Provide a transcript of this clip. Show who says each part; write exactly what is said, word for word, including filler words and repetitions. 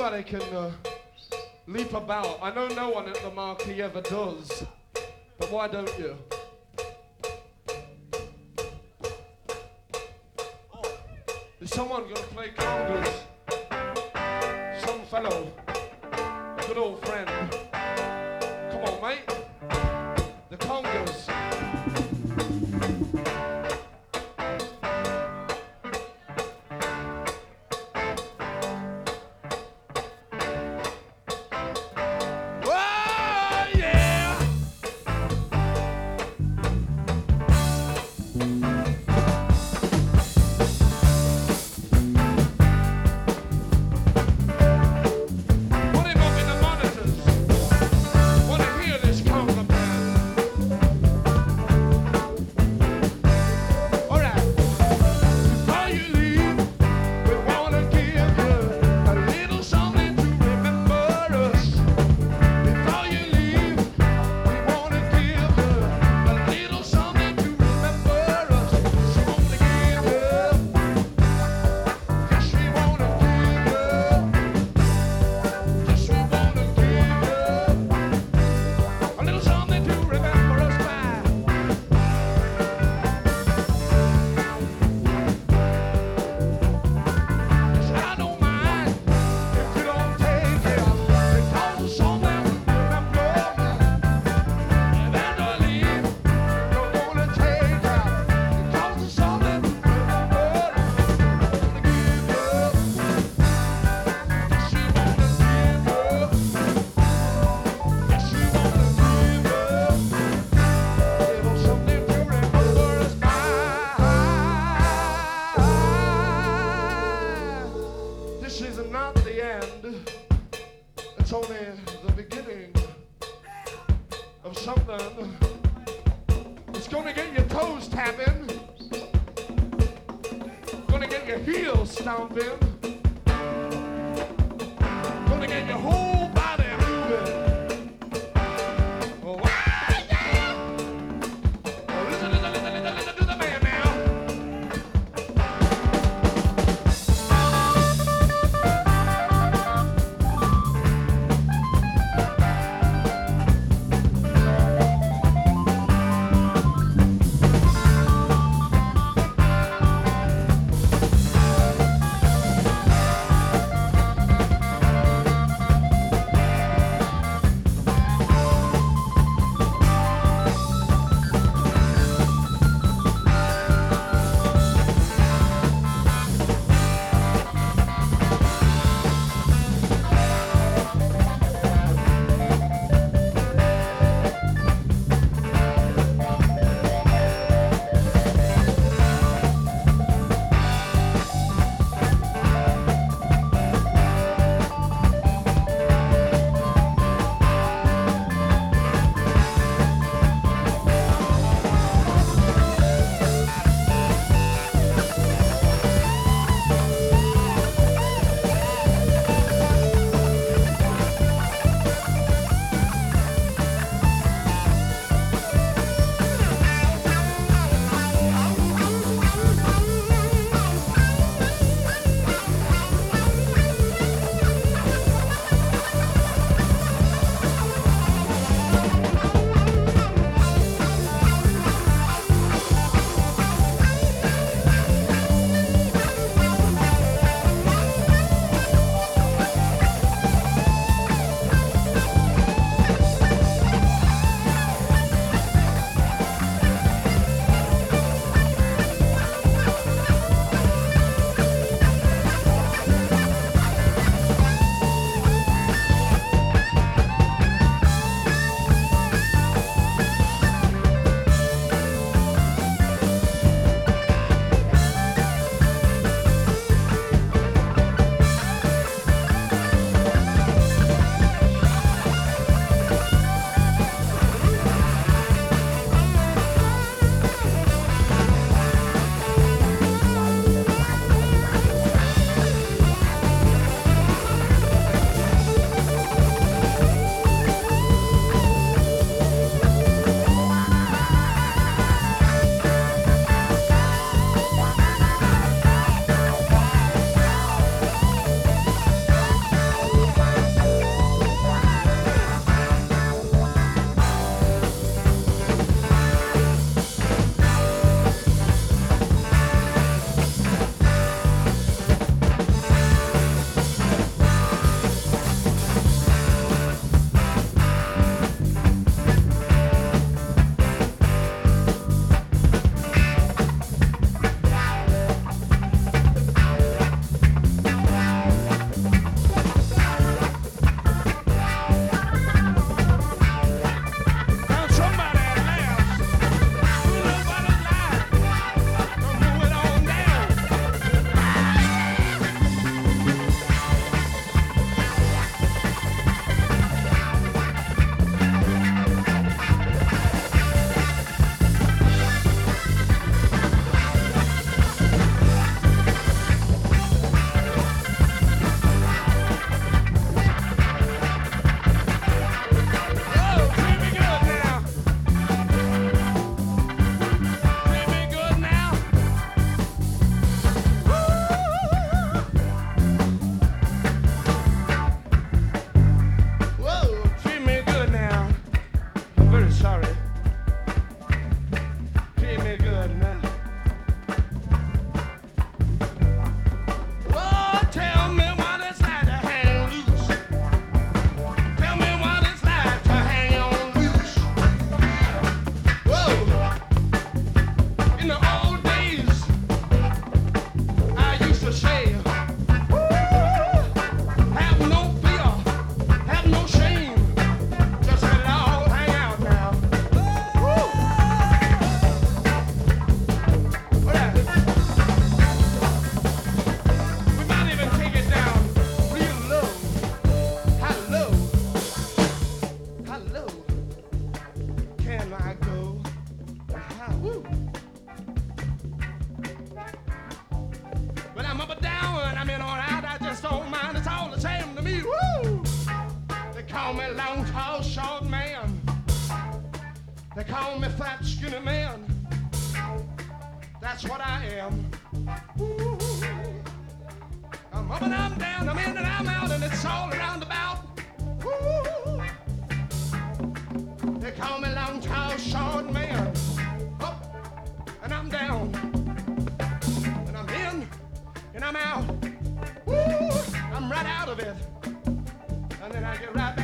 Speaker 1: Everybody can uh, leap about. I know no one at the marquee ever does, but why don't you? Is someone gonna play congas? Some fellow, good old friend. Come on, mate. The congas. It's only the beginning of something. It's gonna get your toes tapping, gonna get your heels stomping, gonna get your whole body moving. Oh, ah, yeah! Oh, listen, listen, listen, listen, listen to the man now. call me long, tall, short man. They call me fat, skinny man. That's what I am. Ooh. I'm up and I'm down, I'm in and I'm out, and it's all around about. Ooh. They call me long, tall, short man. Up and I'm down, and I'm in and I'm out. Ooh. I'm right out of it, and then I get right back.